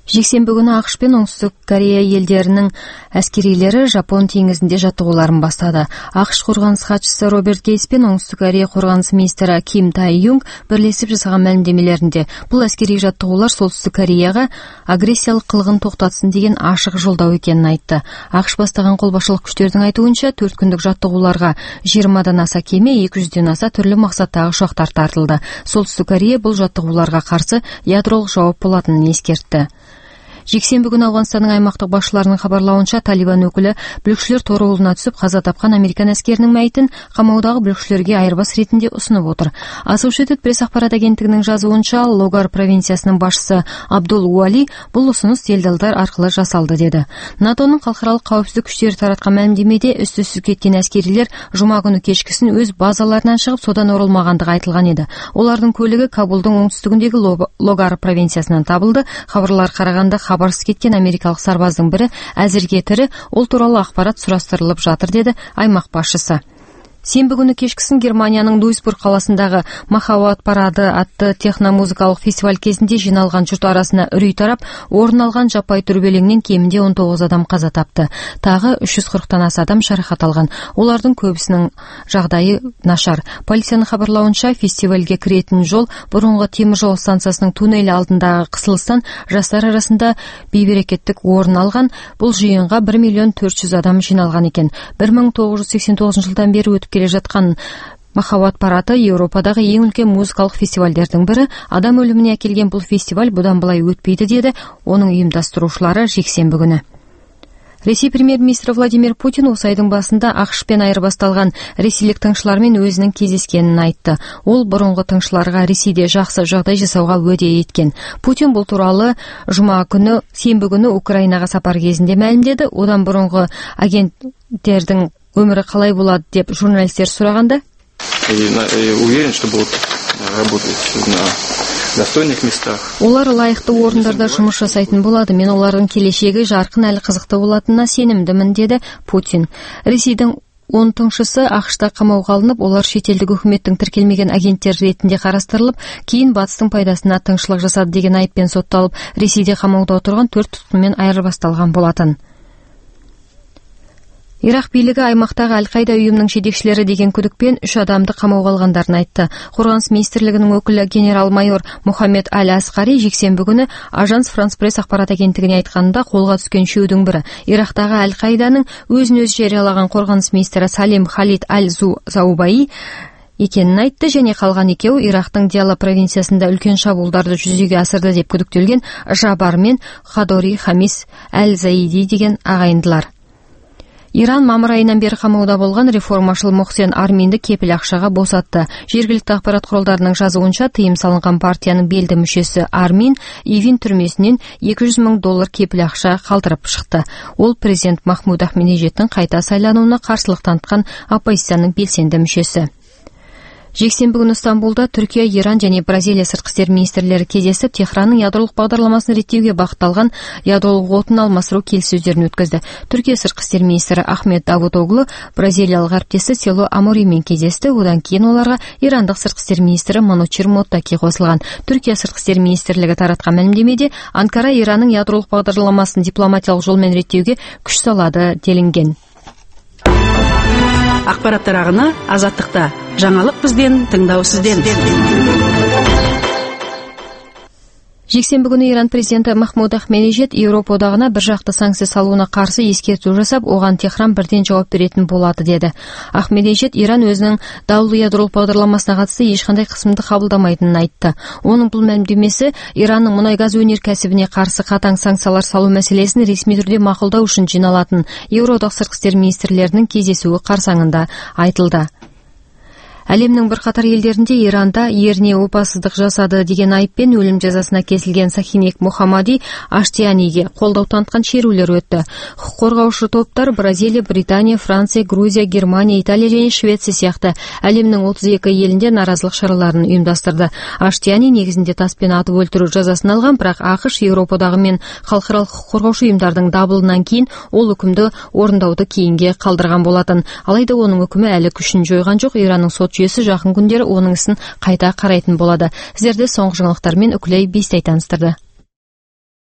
Жексенбі күні ақш пен Оңтүстік Корея елдерінің әскерилері Жапон теңізінде жаттығуларын бастады. ақш қорғаныс хатшысы Роберт Гейс пен Оңтүстік Корея қорғаныс министрі Ким Тай Юнг бірлесіп жасаған мәлімдемелерінде бұл әскери жаттығулар Солтүстік Кореяға агрессиялық қылығын тоқтатсын деген ашық жолдау екенін айтты. ақш бастаған қолбасшылық күштердің айтуынша 4 күндік жаттығуларға 20-дан аса кеме, 200-ден аса түрлі мақсаттағы ұшақтар тартылды. Солтүстік Корея бұл жаттығуларға қарсы ядролық жауап болатынын ескертті. Жексенбі күні Ауғанстанның аймақтық басшыларының хабарлауынша Талибан өкілі бүлікшілер торығуына түсіп қаза тапқан американ әскерінің мәйітін қамаудағы бүлікшілерге айырбас ретінде ұсынып отыр. Associated Press ақпарат агенттігінің жазуынша Логар провинциясының басшысы Абдул Уали бұл ұсыныс делдалдар арқылы жасалды деді. НАТОның халықаралық қауіпсіздік күштері таратқан мәлімдемеде із-түзсіз кеткен әскерилер жұма күні кешкісін өз базаларынан шығып содан оралмағандығы айтылған еді. Олардың көлігі Кабулдың оңтүстігіндегі Логар провинциясынан табылды. Хабарлар қарағанда хабарсыз кеткен америкалық сарбаздың бірі әзірге тірі, ол туралы ақпарат сұрастырылып жатыр деді аймақ басшысы. Сенбі күні кешкісін Германияның Дуйсбург қаласындағы Махауат парады атты техномузыкалық фестиваль кезінде жиналған жұрт арасына үрей тарап, орын алған жаппай дүрбелеңнен кемінде 19 адам қаза тапты. Тағы 340-тан аса адам жарақат алған. Олардың көбісінің жағдайы нашар. Полицияның хабарлауынша фестивальге кіретін жол бұрынғы теміржол станциясының туннелі алдындағы қысылыстан жастар арасында бейберекеттік орын алған. Бұл жиынға 1.400.000 адам жиналған екен. 1989 жылдан бері өтіп келе жатқан Махауат парады Еуропадағы ең үлкен музыкалық фестивальдердің бірі. Адам өліміне әкелген бұл фестиваль бұдан былай өтпейді деді оның ұйымдастырушылары жексенбі күні. Ресей премьер-министрі Владимир Путин осы айдың басында ақш-пен айырбасталған ресейлік тыңшылармен өзінің кездескенін айтты. Ол бұрынғы тыңшыларға Ресейде жақсы жағдай жасауға уәде еткен. Путин бұл туралы сенбі күні Украинаға сапар кезінде мәлімдеді. Одан бұрынғы агенттердің өмірі қалай болады деп журналистер сұрағанда, уверен, что будут работать на достойных местах. Олар лайықты орындарда жұмыс жасайтын болады. Мен олардың келешегі жарқын әлі қызықты болатынына сенімдімін деді Путин. Ресейдің 10 тыңшысы ақшта қамауға алынып, олар шетелдік үкіметтің тіркелмеген агенттер ретінде қарастырылып, кейін батыстың пайдасына тыңшылық жасады деген айыппен сотталып, Ресейде қамауда отырған 4 тұтқынмен айырбасталған болатын. Ирақ билігі аймақтағы Аль-Қайда ұйымының жетекшілері деген күдікпен 3 адамды қамауға алғандарын айтты. Қорғаныс министрлігінің өкілі генерал-майор Мухаммед Аль-Асқари жексенбі күні Ажанс Франс Пресс ақпарат агенттігіне айтқанында қолға түскен үшеудің бірі Ирақтағы Аль-Қайданың өзін-өзі жариялаған қорғаныс министрі Салим Халид Аль-Заубаи екенін айтты, және қалған екеуі Ирақтың Диала провинциясында үлкен шабуылдарды жүзеге асырды деп күдіктелген Жабар мен Хадори Хамис Аль-Заиди деген ағайындылар. Иран мамыр айынан бері қамауда болған реформашыл Мохсен Арминді кепіл ақшаға босатты. Жергілікті ақпарат құралдарының жазуынша тыйым салынған партияның белді мүшесі Армин Ивин түрмесінен $200,000 кепіл ақша қалтырып шықты. Ол президент Махмуд Ахмединежадтың қайта сайлануына қарсылық танытқан оппозицияның белсенді мүшесі. Жексенбі күні Стамбулда Түркия, Иран және Бразилия сыртқы істер министрлері кездесіп, Техранның ядролық бағдарламасын реттеуге бағытталған ядролық отын алмастыру келіссөздерін өткізді. Түркия сыртқы істер министрі Ахмед Давутоглу бразилиялық әріптесі Село Аморимен кездесті. Одан кейін оларға ирандық сыртқы істер министрі Манучир Моттаки қосылған. Түркия сыртқы істер министрлігі таратқан мәлімдемеде Анкара Иранның ядролық бағдарламасын дипломатиялық жолмен реттеуге күш салады делінген. Ақпараттар ағыны Азаттықта. Жаңалық бізден, тыңдау сізден. Жексенбі күні Иран президенті Махмуд Ахмединежад Еуропа одағына бір жақты санкция салуына қарсы ескерту жасап, оған Техран бірден жауап беретін болады деді. Ахмединежад Иран өзінің даулы ядролық бағдарламасына қатысты ешқандай қысымды қабылдамайтынын айтты. Оның бұл мәлімдемесі Иранның мұнай-газ өнеркәсібіне қарсы қатаң санкциялар салу мәселесін ресми түрде мақұлдау үшін жиналатын Еуроодақ сыртқы істер министрлерінің кездесуі қарсаңында айтылды. Әлемнің бірқатар елдерінде Иранда еріне опасыздық жасады деген айыппен өлім жазасына кесілген Сахинек Мухаммади Аштияниге қолдау танытқан шерулер өтті. Құқық қорғаушы топтар Бразилия, Британия, Франция, Грузия, Германия, Италия және Швеция сияқты әлемнің 32 елінде наразылық шараларын ұйымдастырды. Аштияни негізінде таспен атып өлтіру жазасын алған, бірақ ақш, Еуропадағы мен халықаралық құқық қорғаушы ұйымдардың дабылынан кейін ол үкімді орындауды кейінге қалдырған болатын. Алайда оның үкімі әлі күшін жойған жоқ. Иранның сот жүйесі жақын күндері оның ісін қайта қарайтын болады. Сіздерді соңғы жаңалықтармен үкілей бестай таныстырды.